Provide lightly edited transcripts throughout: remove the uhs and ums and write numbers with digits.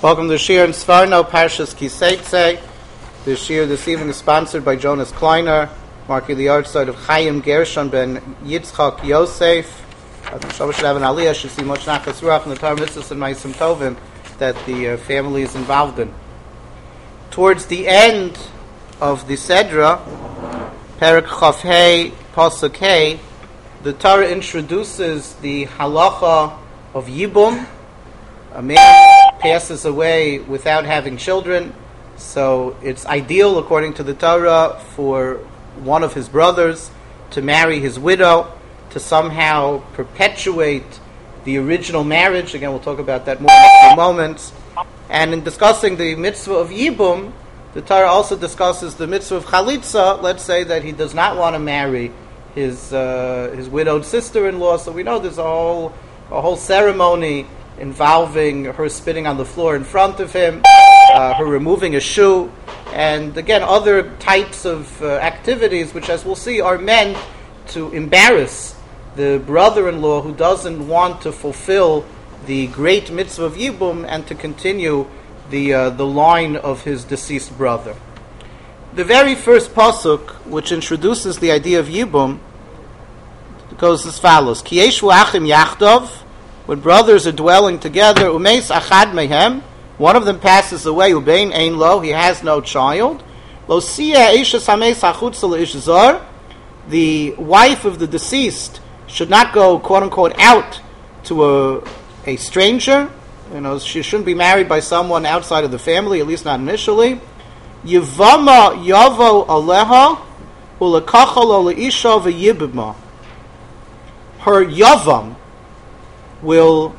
Welcome to Shir and Svarno, Parshas Kiseitse. The Shir this evening is sponsored by Jonas Kleiner, marking the yahrzeit of Chaim Gershon ben Yitzchak Yosef. Shabbos should have an aliyah, should see much nachas ruach in the Torah mitzvahs and ma'asim tovim that the family is involved in. Towards the end of the Sedra, Perek Chaf Hei, Pasuk Hei, the Torah introduces the halacha of Yibum. A man passes away without having children, so it's ideal, according to the Torah, for one of his brothers to marry his widow, to somehow perpetuate the original marriage. Again, we'll talk about that more in a few moments. And in discussing the mitzvah of Yibum, the Torah also discusses the mitzvah of Chalitza. Let's say that he does not want to marry his widowed sister-in-law, so we know there's a whole ceremony involving her spitting on the floor in front of him, her removing a shoe, and again other types of activities which, as we'll see, are meant to embarrass the brother-in-law who doesn't want to fulfill the great mitzvah of Yibum and to continue the line of his deceased brother. The very first pasuk, which introduces the idea of Yibum, goes as follows: Ki yeshu achim yachdov. When brothers are dwelling together, umeis achad mehem, one of them passes away, ubein ein lo, he has no child. Lo siya ishes hameis hachutza leish zar, the wife of the deceased should not go, quote unquote, out to a stranger. She shouldn't be married by someone outside of the family, at least not initially. Yivama yavo aleha ulekacha lo leisha v'yibma. Her yavam will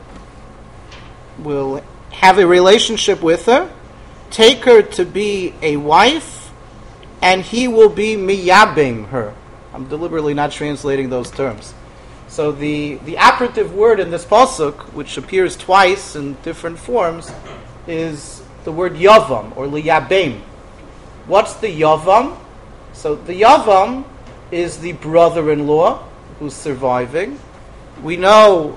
have a relationship with her, take her to be a wife, and he will be miyabim her. I'm deliberately not translating those terms. So the operative word in this pasuk, which appears twice in different forms, is the word yavam, or liyabim. What's the yavam? So the yavam is the brother-in-law who's surviving. We know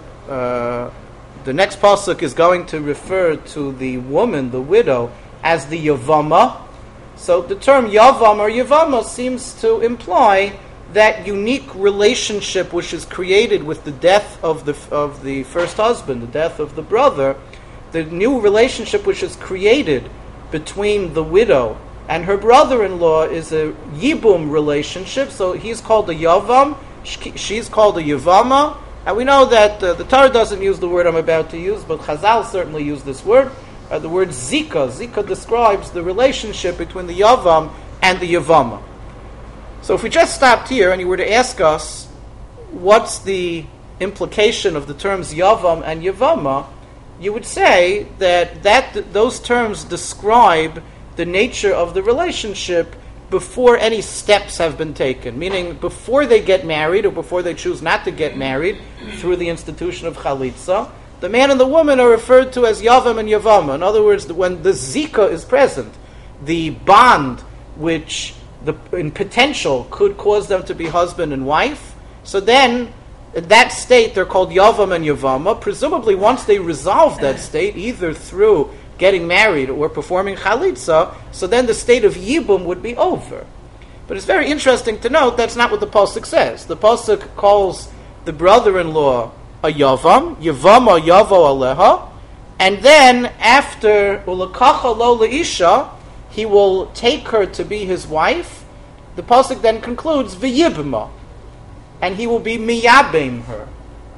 the next pasuk is going to refer to the woman, the widow, as the yavama. So the term yavam or yavama seems to imply that unique relationship which is created with the death of the first husband, the death of the brother. The new relationship which is created between the widow and her brother-in-law is a yibum relationship. So he's called a yavam, she's called a yavama. And we know that the Torah doesn't use the word I'm about to use, but Chazal certainly use this word, the word zika. Zika describes the relationship between the yavam and the yavama. So if we just stopped here and you were to ask us, what's the implication of the terms yavam and yavama, you would say that those terms describe the nature of the relationship before any steps have been taken, meaning before they get married or before they choose not to get married through the institution of Chalitza, the man and the woman are referred to as Yavam and Yavama. In other words, when the Zika is present, the bond which in potential could cause them to be husband and wife, so then in that state they're called Yavam and Yavama. Presumably once they resolve that state, either through getting married or performing chalitza, so then the state of yibum would be over. But it's very interesting to note that's not what the pasuk says. The pasuk calls the brother-in-law a yavam, yavama yavo aleha, and then after ulekacha lo leisha, he will take her to be his wife. The pasuk then concludes v'yibma, and he will be miyabim her.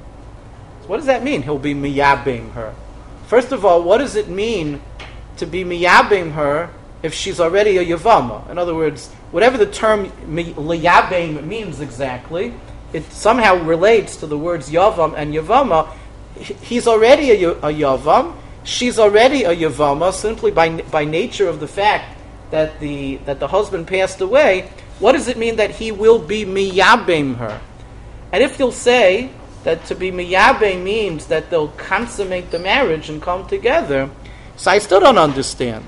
So what does that mean? He'll be miyabim her. First of all, what does it mean to be miyabim her if she's already a yavama? In other words, whatever the term liyabim means exactly, it somehow relates to the words yavam and yavama. He's already a yavam, she's already a yavama, simply by nature of the fact that the husband passed away. What does it mean that he will be miyabim her? And if you'll say that to be miyabim means that they'll consummate the marriage and come together, so I still don't understand.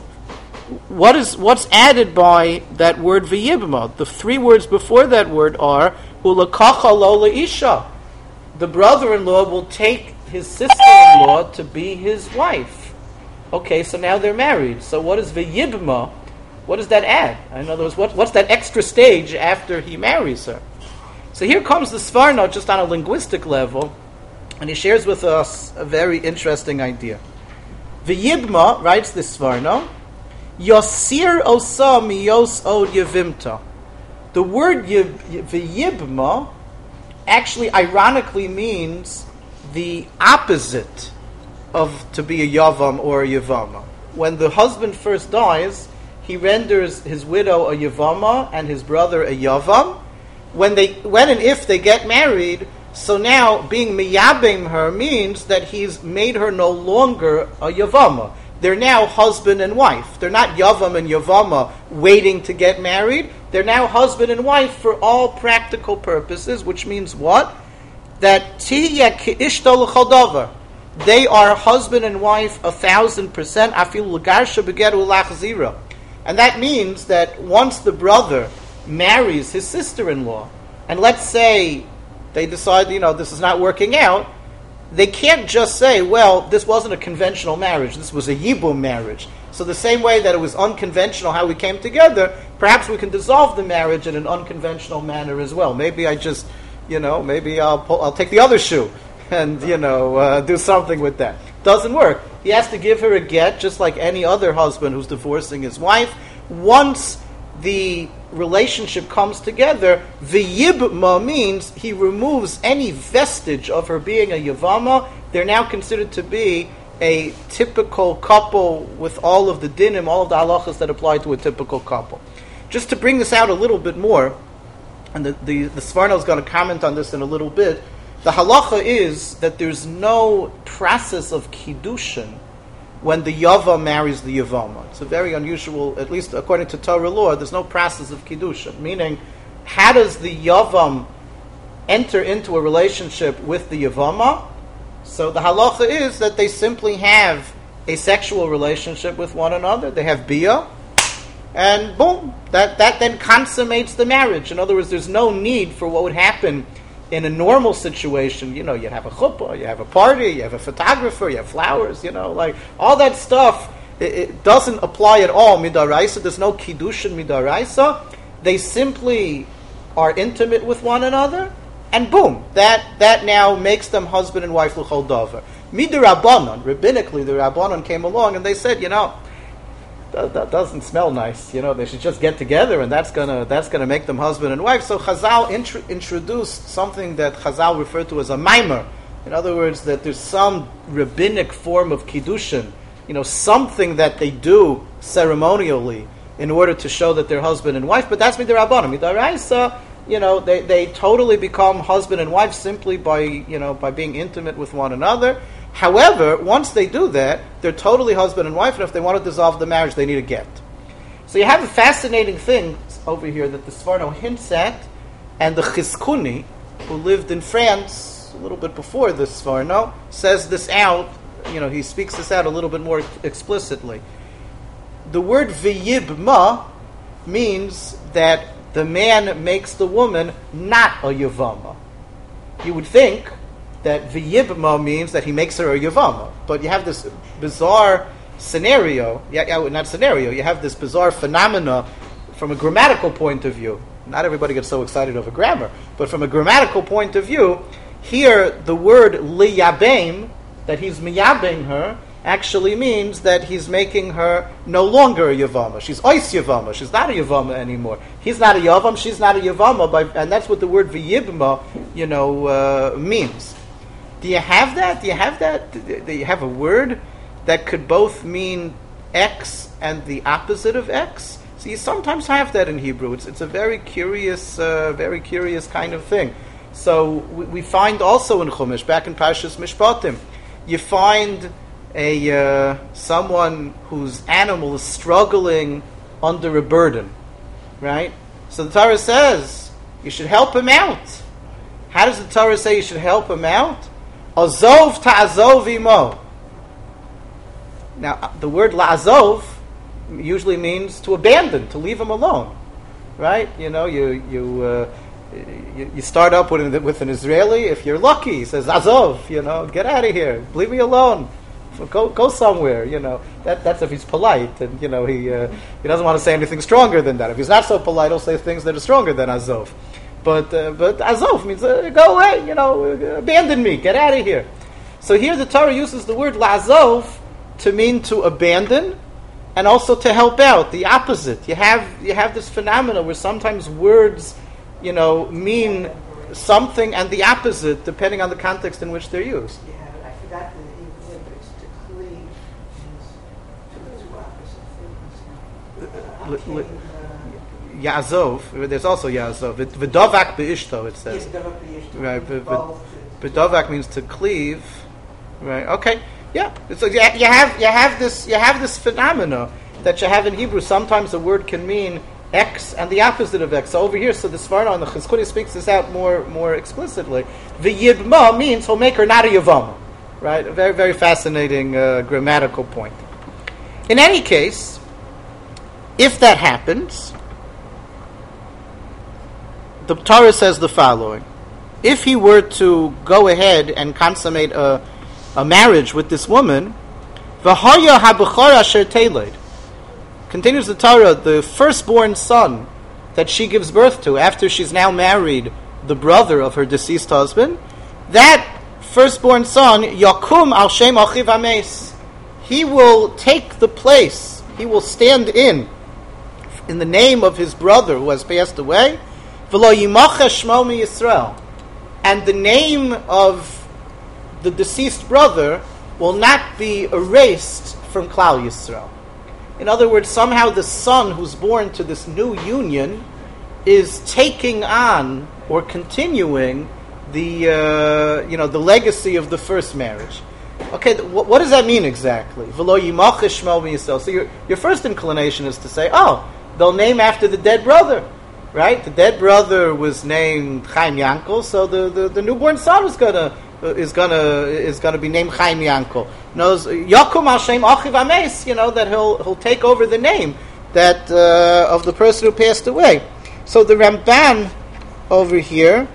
What's added by that word v'yibma? The three words before that word are ulekacha lo leisha. The brother-in-law will take his sister-in-law to be his wife. Okay, so now they're married. So what is v'yibma? What does that add? In other words, what's that extra stage after he marries her? So here comes the Sforno just on a linguistic level, and he shares with us a very interesting idea. V'yibma, writes the Sforno, Yosir osa miyos od yevimta. The word v'yibma actually ironically means the opposite of to be a yavam or a yavama. When the husband first dies, he renders his widow a yavama and his brother a yavam. When and if they get married, so now being miyabim her means that he's made her no longer a yavama. They're now husband and wife. They're not yavam and yavama waiting to get married. They're now husband and wife for all practical purposes, which means what? That tihya ki'ishto l'chol davar. They are husband and wife 1,000%. Afilu l'garsha begeru lachzira. And that means that once the brother marries his sister-in-law, and let's say they decide, this is not working out, they can't just say, well, this wasn't a conventional marriage, this was a yibum marriage. So the same way that it was unconventional how we came together, perhaps we can dissolve the marriage in an unconventional manner as well. Maybe I just, maybe I'll take the other shoe and, do something with that. Doesn't work. He has to give her a get, just like any other husband who's divorcing his wife. Once the relationship comes together, v'yibma means he removes any vestige of her being a yavama. They're now considered to be a typical couple with all of the dinim, all of the halachas that apply to a typical couple. Just to bring this out a little bit more, and the Sforno is going to comment on this in a little bit, the halacha is that there's no process of kiddushin when the Yava marries the Yavama. It's a very unusual, at least according to Torah law, there's no process of Kiddushin. Meaning, how does the Yavam enter into a relationship with the Yavama? So the halacha is that they simply have a sexual relationship with one another. They have bia, and boom, that then consummates the marriage. In other words, there's no need for what would happen in a normal situation. You have a chuppah, you have a party, you have a photographer, you have flowers, like all that stuff, it doesn't apply at all midaraisa. There's no kiddushin midaraisa. They simply are intimate with one another, and boom, that now makes them husband and wife l'chol davar. Midrabanan, rabbinically, the Rabbanan came along and they said, that doesn't smell nice. They should just get together, and that's gonna make them husband and wife. So Chazal introduced something that Chazal referred to as a maimer. In other words, that there's some rabbinic form of kiddushin, something that they do ceremonially in order to show that they're husband and wife. But that's midrabanan. Midaraisa, they totally become husband and wife simply by being intimate with one another. However, once they do that, they're totally husband and wife, and if they want to dissolve the marriage, they need a get. So you have a fascinating thing over here that the Sforno hints at, and the Chizkuni, who lived in France a little bit before the Sforno, says this out, he speaks this out a little bit more explicitly. The word v'yibma means that the man makes the woman not a yavama. You would think that v'yibma means that he makes her a yavama. But you have this bizarre scenario, you have this bizarre phenomena from a grammatical point of view. Not everybody gets so excited over grammar, but from a grammatical point of view, here the word liyabem, that he's miyabem her, actually means that he's making her no longer a yavama. She's ois yavama. She's not a yavama anymore. He's not a yavam, she's not a yavama, and that's what the word v'yibma, means. Do you have that? Do you have a word that could both mean X and the opposite of X? So you sometimes have that in Hebrew. It's a very curious kind of thing. So we find also in Chumash, back in Parshas Mishpatim, you find someone whose animal is struggling under a burden, right? So the Torah says you should help him out. How does the Torah say you should help him out? Azov ta'azov imo. Now, the word la'azov usually means to abandon, to leave him alone, right? You start up with an Israeli. If you're lucky, he says azov, get out of here, leave me alone. Go somewhere. That's if he's polite, and he doesn't want to say anything stronger than that. If he's not so polite, he'll say things that are stronger than azov. But azov means go away. Abandon me. Get out of here. So here the Torah uses the word lazov to mean to abandon, and also to help out. The opposite. You have this phenomena where sometimes words, mean something and the opposite depending on the context in which they're used. Yeah, I forgot the Hebrew word, but it's to cleave. Two opposite things. Yazov. There's also Yazov. V'dovak be'ishto, it says. Yes, dovak be'ishto. Right. V'dovak means to cleave. Right. Okay. Yeah. So you have this phenomena that you have in Hebrew. Sometimes a word can mean X and the opposite of X. So over here, so the Sforno and the Chizkuni speaks this out more explicitly. V'yibma means he'll make her not a Yavama. Right? A very, very fascinating grammatical point. In any case, if that happens, the Torah says the following. If he were to go ahead and consummate a marriage with this woman, v'haya habechor asher teled, continues the Torah, the firstborn son that she gives birth to after she's now married the brother of her deceased husband, that firstborn son, yakum al shem achiv hames, he will take the place, he will stand in the name of his brother who has passed away, v'lo yimacha shmo mi Yisrael, and the name of the deceased brother will not be erased from Klal Yisrael. In other words, somehow the son who's born to this new union is taking on or continuing the legacy of the first marriage. Okay, what does that mean exactly? V'lo yimacha shmo mi Yisrael. So your first inclination is to say, they'll name after the dead brother, right? The dead brother was named Chaim Yankel, so the newborn son is gonna be named Chaim Yankel. Knows Yakum al Shem Achiv Hames, that he'll take over the name that of the person who passed away. So the Ramban over here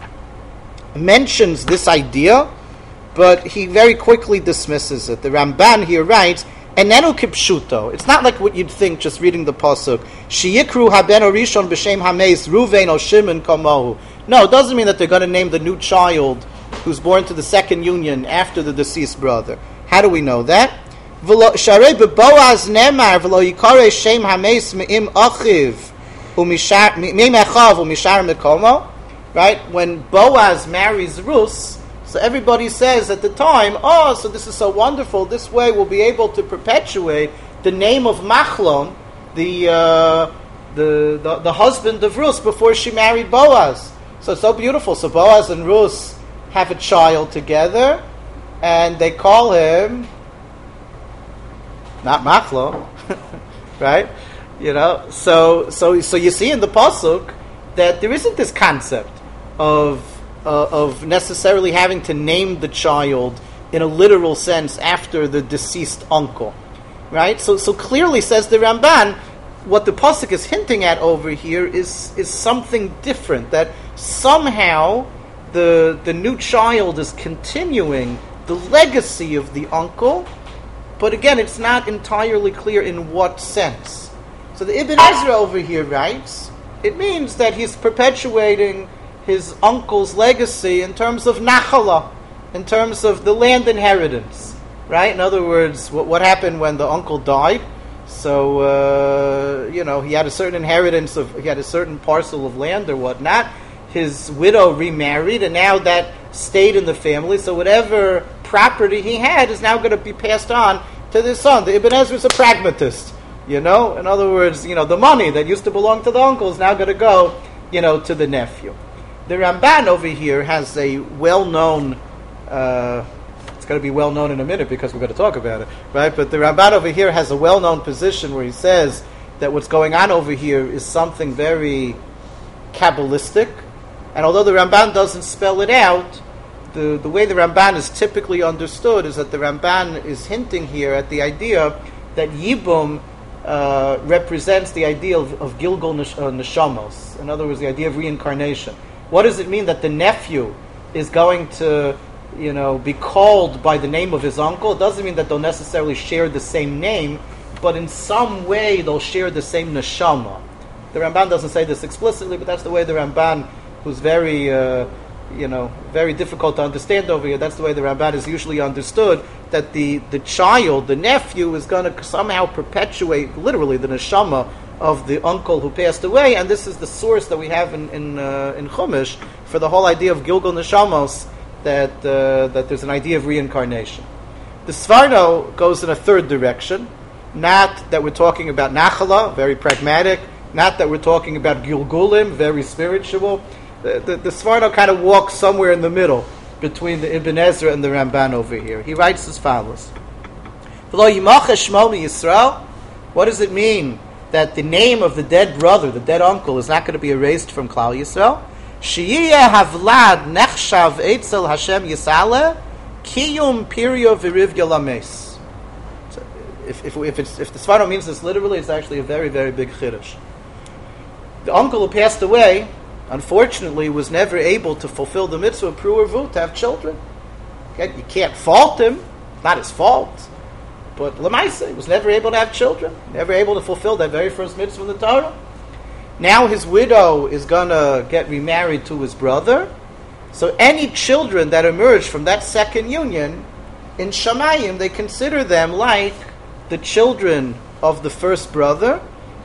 mentions this idea, but he very quickly dismisses it. The Ramban here writes, Enenu kipshuto. It's not like what you'd think just reading the pasuk. Sheyikru haben orishon b'shem hameis Ruvain o Shimon kamohu. No, it doesn't mean that they're going to name the new child who's born to the second union after the deceased brother. How do we know that? Sharei b'Boaz nemar v'lo yikarei shem hameis me'im achiv me'im echav u'mishar mekomo. Right? When Boaz marries Rus, so everybody says at the time, so this is so wonderful. This way we'll be able to perpetuate the name of Machlon, the husband of Rus, before she married Boaz. So it's so beautiful. So Boaz and Rus have a child together, and they call him not Machlon, right? So you see in the pasuk that there isn't this concept of necessarily having to name the child in a literal sense after the deceased uncle, right? So clearly, says the Ramban, what the pasuk is hinting at over here is something different. That somehow the new child is continuing the legacy of the uncle, but again, it's not entirely clear in what sense. So the Ibn Ezra over here writes, it means that he's perpetuating his uncle's legacy in terms of nachala, in terms of the land inheritance, right? In other words, what happened when the uncle died? So, he had a certain inheritance he had a certain parcel of land or whatnot. His widow remarried, and now that stayed in the family. So whatever property he had is now going to be passed on to the son. The Ibn Ezra is a pragmatist, In other words, the money that used to belong to the uncle is now going to go, to the nephew. The Ramban over here has a well-known, it's going to be well-known in a minute because we're going to talk about it, right? But the Ramban over here has a well-known position where he says that what's going on over here is something very Kabbalistic. And although the Ramban doesn't spell it out, the way the Ramban is typically understood is that the Ramban is hinting here at the idea that Yibum represents the idea of Gilgul Neshamos. In other words, the idea of reincarnation. What does it mean that the nephew is going to be called by the name of his uncle. It doesn't mean that they'll necessarily share the same name, but in some way they'll share the same neshama. The Ramban doesn't say this explicitly, but that's the way the Ramban, who's very, very difficult to understand over here, that's the way the Ramban is usually understood, that the child, the nephew, is going to somehow perpetuate, literally, the neshama of the uncle who passed away, and this is the source that we have in Chumash for the whole idea of Gilgal Neshamos, that there's an idea of reincarnation. The Sforno goes in a third direction, not that we're talking about Nachala, very pragmatic, not that we're talking about Gilgulim, very spiritual. The Sforno kind of walks somewhere in the middle between the Ibn Ezra and the Ramban over here. He writes as follows: What does it mean that the name of the dead brother, the dead uncle, is not going to be erased from Klal Yisrael? Sheyiyeh havlad nechshav etzel Hashem Yisale kiyum pirio v'riv yalames. If the Sforno means this literally, it's actually a very, very big chiddush. The uncle who passed away, unfortunately, was never able to fulfill the mitzvah of Pru Urvu, to have children. Okay? You can't fault him; it's not his fault. But Lamaisa, he was never able to have children, never able to fulfill that very first mitzvah in the Torah. Now his widow is going to get remarried to his brother. So any children that emerge from that second union, in Shamayim, they consider them like the children of the first brother,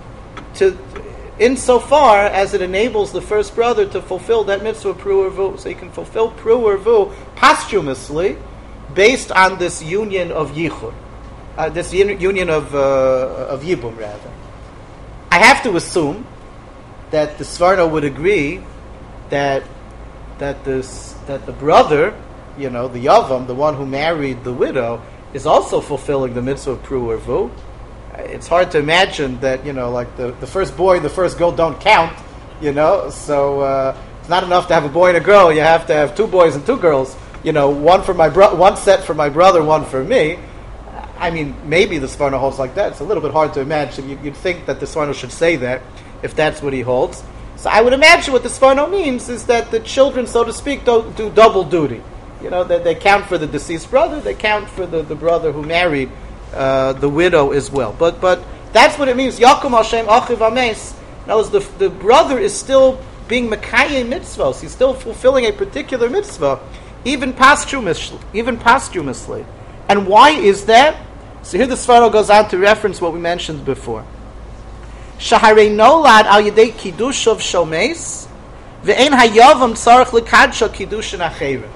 insofar as it enables the first brother to fulfill that mitzvah of Pru Urvu. So he can fulfill Pru Urvu posthumously based on this union of Yichud. This union of Yibum, rather. I have to assume that the Sforno would agree that the brother, the Yavam, the one who married the widow, is also fulfilling the mitzvah of Pru Urvu. It's hard to imagine that, like the first boy and the first girl don't count, so it's not enough to have a boy and a girl. You have to have two boys and two girls, one for one set for my brother, one for me. I mean, maybe the Sforno holds like that. It's a little bit hard to imagine. You'd think that the Sforno should say that, if that's what he holds. So I would imagine what the Sforno means is that the children, so to speak, don't do double duty. That they count for the deceased brother, they count for the brother who married the widow as well. But that's what it means. Yakum Hashem Achiv Ames. In other words, the brother is still being Mekayeh mitzvahs. He's still fulfilling a particular mitzvah, even posthumously. And why is that? So here the Sforno goes on to reference what we mentioned before. Shaharei nolad al yedei kiddush of shomes, ve'en hayavam tzarich lekadsha kiddushin acherim.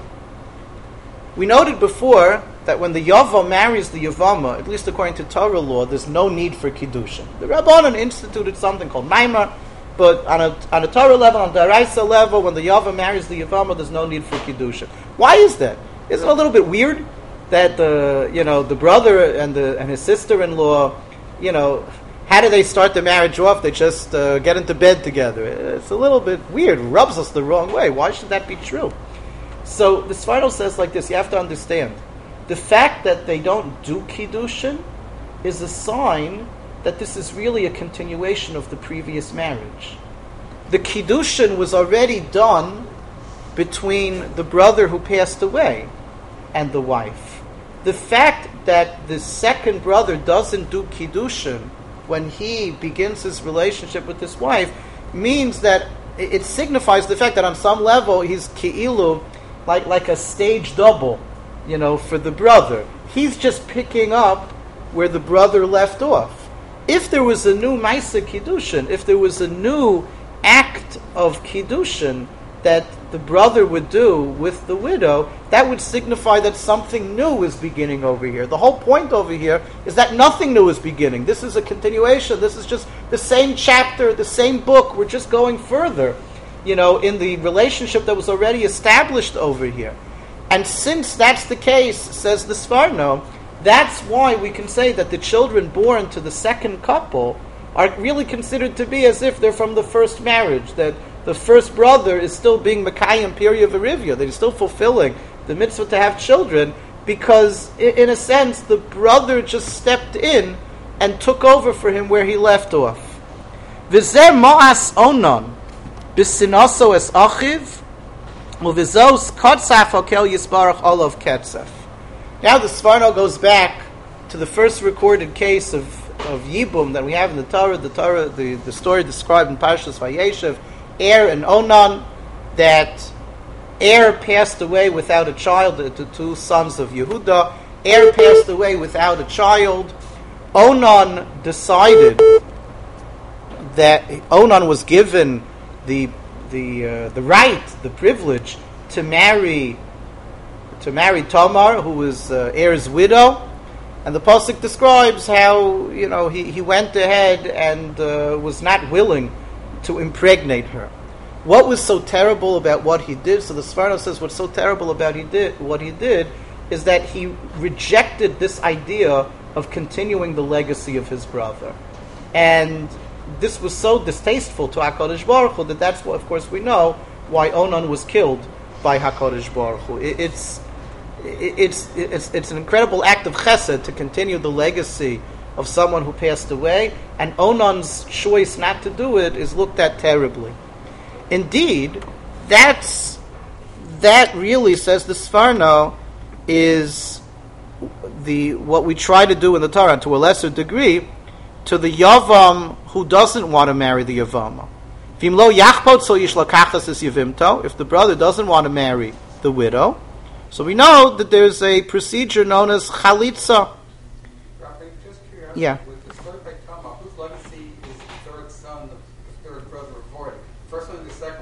We noted before that when the Yavam marries the Yavama, at least according to Torah law, there's no need for kiddushin. The Rabbanan instituted something called Maimar, but on a Torah level, on the Daraisa level, when the Yavam marries the Yavama, there's no need for kiddushin. Why is that? Isn't it a little bit weird that the brother and his sister-in-law, how do they start the marriage off? They just get into bed together. It's a little bit weird. It rubs us the wrong way. Why should that be true? So the Sforno says like this. You have to understand. The fact that they don't do Kiddushin is a sign that this is really a continuation of the previous marriage. The Kiddushin was already done between the brother who passed away and the wife. The fact that the second brother doesn't do Kiddushin when he begins his relationship with his wife means that it signifies the fact that on some level he's ki'ilu, like a stage double, for the brother. He's just picking up where the brother left off. If there was a new Maisa Kiddushin, if there was a new act of Kiddushin that the brother would do with the widow, that would signify that something new is beginning over here. The whole point over here is that nothing new is beginning. This is a continuation. This is just the same chapter, the same book. We're just going further, in the relationship that was already established over here. And since that's the case, says the Sforno, that's why we can say that the children born to the second couple are really considered to be as if they're from the first marriage, that the first brother is still being Mekayim Pirya V'Rivya, that he's still fulfilling the mitzvah to have children, because in a sense the brother just stepped in and took over for him where he left off. V'zer ma'as onon b'sinaso es achiv Uvizos kotzaf okel yisbarach olav ketzef. Now the Sforno goes back to the first recorded case of Yibum that we have in the Torah. The story described in Parshas Vayeshev, and Onan, that passed away without a child, the two sons of Yehuda. Passed away without a child. Onan decided that Onan was given the right, the privilege to marry Tamar, who was Er's widow, and the pasuk describes how he went ahead and was not willing to impregnate her. What was so terrible about what he did? So the Sforno says what's so terrible about what he did is that he rejected this idea of continuing the legacy of his brother, and this was so distasteful to HaKadosh Baruch Hu that's what, of course, we know why Onan was killed by HaKadosh Baruch Hu. It's an incredible act of chesed to continue the legacy of someone who passed away, and Onan's choice not to do it is looked at terribly. Indeed, that really, says the Sforno, is what we try to do in the Torah, to a lesser degree, to the Yavam who doesn't want to marry the Yavama. If the brother doesn't want to marry the widow, so we know that there's a procedure known as chalitza. Rabbi, just curiosity, Yeah. with the story by Tamar, whose legacy is the third son, the third brother reported? First one and the second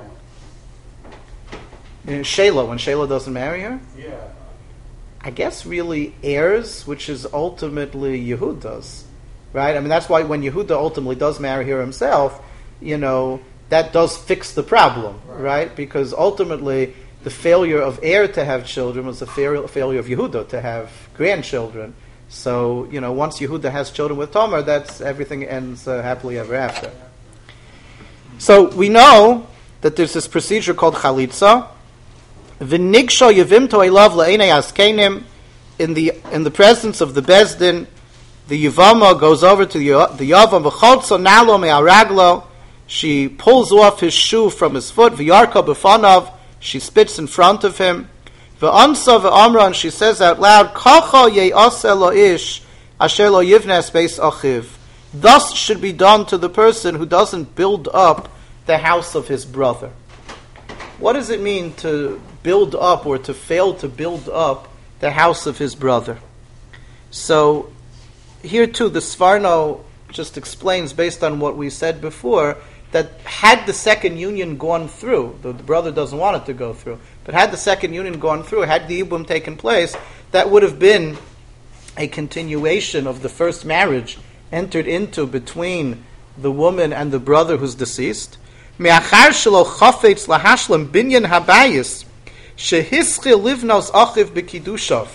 one? Shelah, when Shelah doesn't marry her? Yeah. I guess really heirs, which is ultimately Yehuda's. Right? I mean, that's why when Yehuda ultimately does marry her himself, that does fix the problem, right? Because ultimately, the failure of Er to have children was the failure of Yehuda to have grandchildren. So, once Yehuda has children with Tamar, everything ends happily ever after. So, we know that there's this procedure called chalitza. V'nigsha yevimto elav la'enei askenim. In the presence of the Bezdin, the Yavama goes over to the Yavam, v'choltzo nalo me'araglo. She pulls off his shoe from his foot, v'yarka b'fanav. She spits in front of him. V'ansa v'amra, and she says out loud, Kacha ye'aseh lo ish, asher lo yivnes beis achiv. Thus should be done to the person who doesn't build up the house of his brother. What does it mean to build up or to fail to build up the house of his brother? So, here too, the Sforno just explains, based on what we said before, that had the second union gone through, the brother doesn't want it to go through, but had the second union gone through, had the Yibum taken place, that would have been a continuation of the first marriage entered into between the woman and the brother who's deceased. Me'achar shelo chafetz lahashlam binyan habayis shehischil livnos achiv b'kiddushav.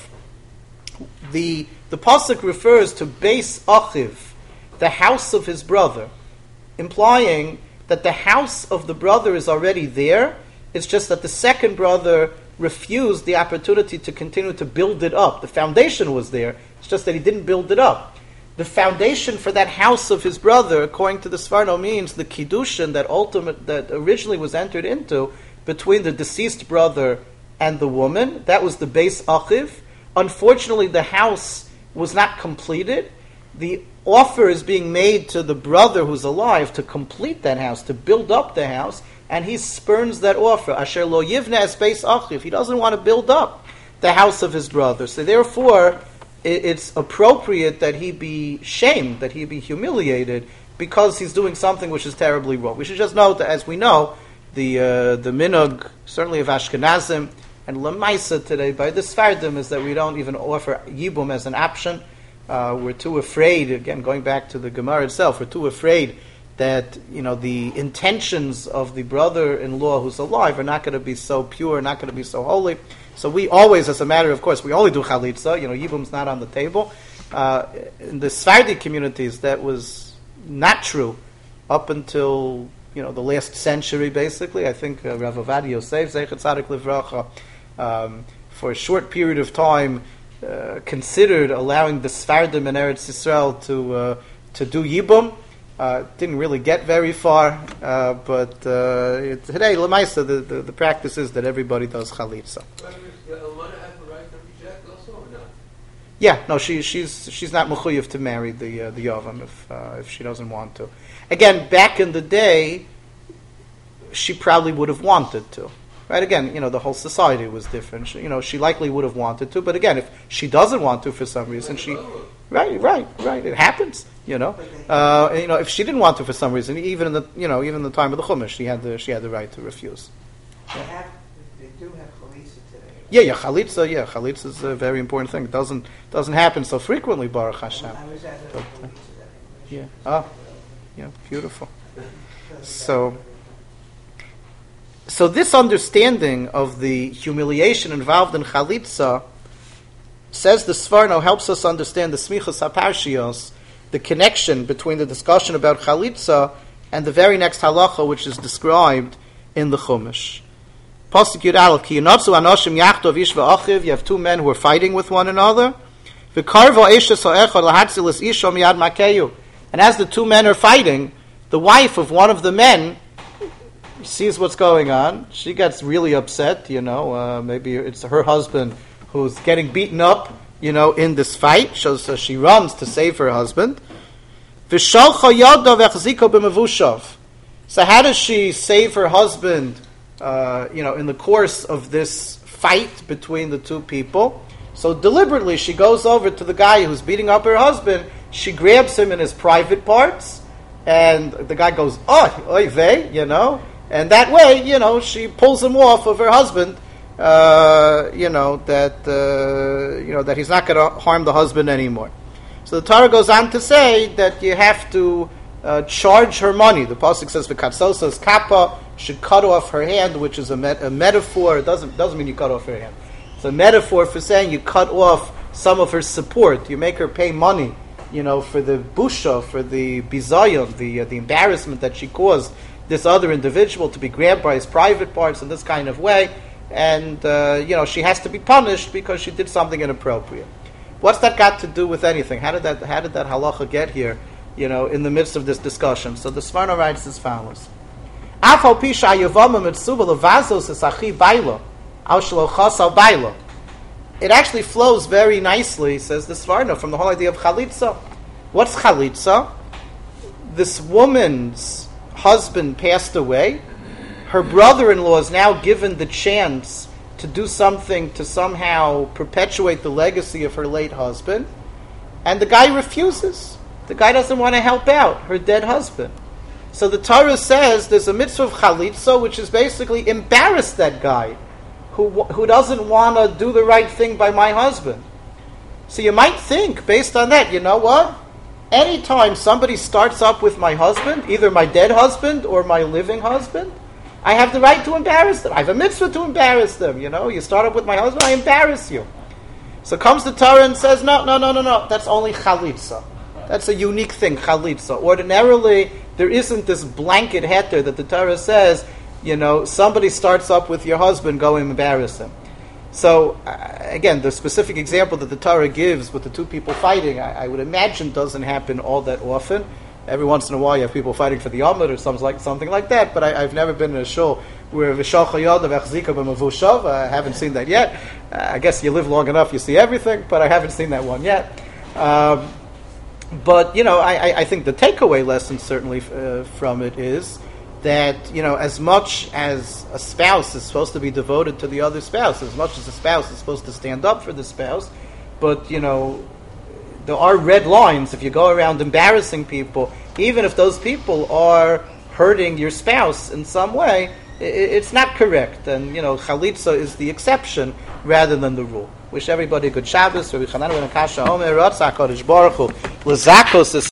The pasuk refers to Beis Achiv, the house of his brother, implying that the house of the brother is already there. It's just that the second brother refused the opportunity to continue to build it up. The foundation was there. It's just that he didn't build it up. The foundation for that house of his brother, according to the Sforno, means the kiddushin that originally was entered into between the deceased brother and the woman. That was the Beis Achiv. Unfortunately, the house was not completed. The offer is being made to the brother who's alive to complete that house, to build up the house, and he spurns that offer. Asher lo yivne es beis achiv. He doesn't want to build up the house of his brother. So therefore, it's appropriate that he be shamed, that he be humiliated, because he's doing something which is terribly wrong. We should just note that, as we know, the minhag, certainly of Ashkenazim, and Lamaisa today by the Sfardim, is that we don't even offer Yibum as an option. We're too afraid, again, going back to the Gemara itself, we're too afraid that, the intentions of the brother-in-law who's alive are not going to be so pure, not going to be so holy. So we always, as a matter of course, we only do Chalitza, Yibum's not on the table. In the Sfardi communities, that was not true up until, the last century, basically. I think Rav Ovadia Yosef, Zeichet Tzadik Livracha, for a short period of time, considered allowing the Sfardim in Eretz Yisrael to do Yibum. Didn't really get very far, but today, Lamaisa, the practice is that everybody does chalitza. Yeah, no, she's not mechuyev to marry the yavam if she doesn't want to. Again, back in the day, she probably would have wanted to. Right? Again, the whole society was different. She likely would have wanted to, but again, if she doesn't want to for some reason, right, it happens. If she didn't want to for some reason, even in the time of the Chumash, she had the right to refuse. They do have chalitza today. Yeah, chalitza is a very important thing. It doesn't happen so frequently, Baruch Hashem. I was at a chalitza that Yeah, beautiful. So this understanding of the humiliation involved in chalitza, says the Sforno, helps us understand the smichas haparshios, the connection between the discussion about chalitza and the very next halacha which is described in the Chumash. Pasuk Yud Aleph, ki yinatzu anoshim yachto ish v'achiv, you have two men who are fighting with one another. V'karvo eshes ha'echad lahatzilis isho miyad makeyu. And as the two men are fighting, the wife of one of the men sees what's going on. She gets really upset, maybe it's her husband who's getting beaten up, in this fight. So she runs to save her husband. So how does she save her husband, in the course of this fight between the two people? So deliberately she goes over to the guy who's beating up her husband. She grabs him in his private parts, and the guy goes, oy vey, and that way, she pulls him off of her husband, that he's not going to harm the husband anymore. So the Torah goes on to say that you have to charge her money. The pasuk says, "V'katzosas kappa," should cut off her hand, which is a metaphor. It doesn't mean you cut off her hand. It's a metaphor for saying you cut off some of her support. You make her pay money, for the busha, for the bizayon, the embarrassment that she caused this other individual to be grabbed by his private parts in this kind of way, and she has to be punished because she did something inappropriate. What's that got to do with anything? How did that halacha get here? In the midst of this discussion. So the Sforno writes as follows: It actually flows very nicely, says the Sforno, from the whole idea of chalitza. What's chalitza? This woman's husband passed away. Her brother-in-law is now given the chance to do something to somehow perpetuate the legacy of her late husband, and the guy refuses. The guy doesn't want to help out her dead husband. So the Torah says there's a mitzvah of chalitza, which is basically embarrass that guy who doesn't want to do the right thing by my husband. So you might think, based on that, what? Anytime somebody starts up with my husband, either my dead husband or my living husband, I have the right to embarrass them. I have a mitzvah to embarrass them. You start up with my husband, I embarrass you. So comes the Torah and says, no, that's only chalitza. That's a unique thing, chalitza. Ordinarily, there isn't this blanket heter that the Torah says, somebody starts up with your husband, go and embarrass him. So, again, the specific example that the Torah gives with the two people fighting, I would imagine doesn't happen all that often. Every once in a while you have people fighting for the Yomad or something like that, but I've never been in a shul where V'shal chayod v'achzika b'mavushav. I haven't seen that yet. I guess you live long enough, you see everything, but I haven't seen that one yet. But, I think the takeaway lesson certainly from it is that, as much as a spouse is supposed to be devoted to the other spouse, as much as the spouse is supposed to stand up for the spouse, but, there are red lines if you go around embarrassing people, even if those people are hurting your spouse in some way, it's not correct. And, chalitza is the exception rather than the rule. Wish everybody a good Shabbos. Rabbi Chanan ben Akasha Omer, Ratzah HaKadosh Baruch Hu, L'zakos